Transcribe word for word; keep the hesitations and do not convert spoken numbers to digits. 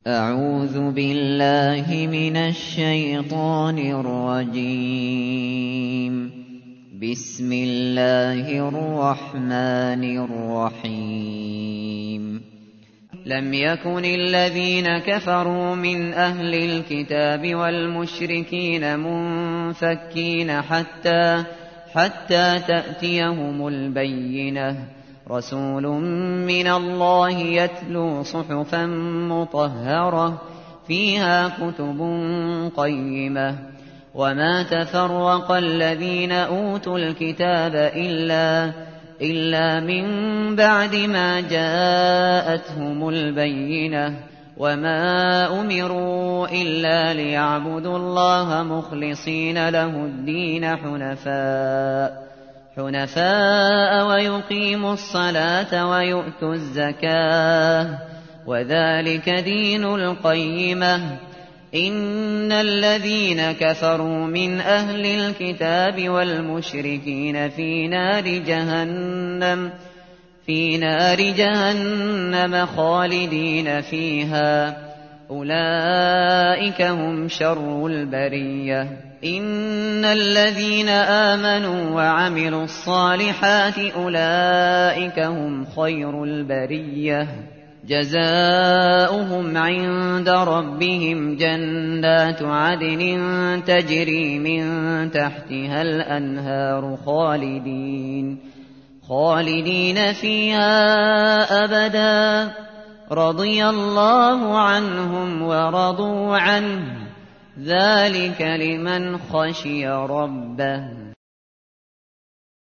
أعوذ بالله من الشيطان الرجيم. بسم الله الرحمن الرحيم. لم يكن الذين كفروا من أهل الكتاب والمشركين منفكين حتى حتى تأتيهم البينة. رسول من الله يتلو صحفا مطهرة فيها كتب قيمة. وما تفرق الذين أوتوا الكتاب إلا إلا من بعد ما جاءتهم البينة. وما أمروا إلا ليعبدوا الله مخلصين له الدين حنفاء حنفاء ويقيموا الصلاة ويؤتوا الزكاة وذلك دين القيمة. إن الذين كفروا من أهل الكتاب والمشركين في نار جهنم في نار جهنم خالدين فيها أولئك هم شر البرية. إن الذين آمنوا وعملوا الصالحات أولئك هم خير البرية. جزاؤهم عند ربهم جنات عدن تجري من تحتها الأنهار خالدين خالدين فيها أبدا. رضي الله عنهم ورضوا عنه ذلك لمن خشي ربه.